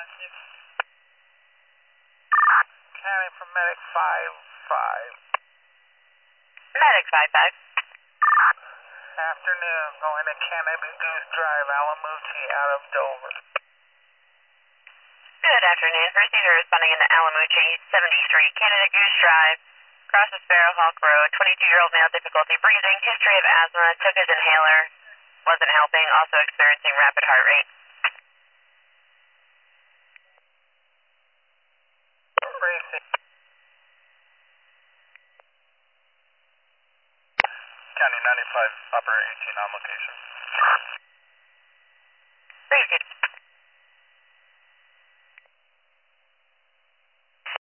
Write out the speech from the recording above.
County from Medic 5-5. Medic 5-5. Afternoon, going to Canada Goose Drive, Alamucci, out of Dover. Good afternoon. Procedure responding into Alamucci, 73, Canada Goose Drive. Crosses Sparrowhawk Road, 22-year-old male, difficulty breathing, history of asthma, took his inhaler, wasn't helping, also experiencing rapid heart rate. County 95, Upper 18 on location. Pretty good.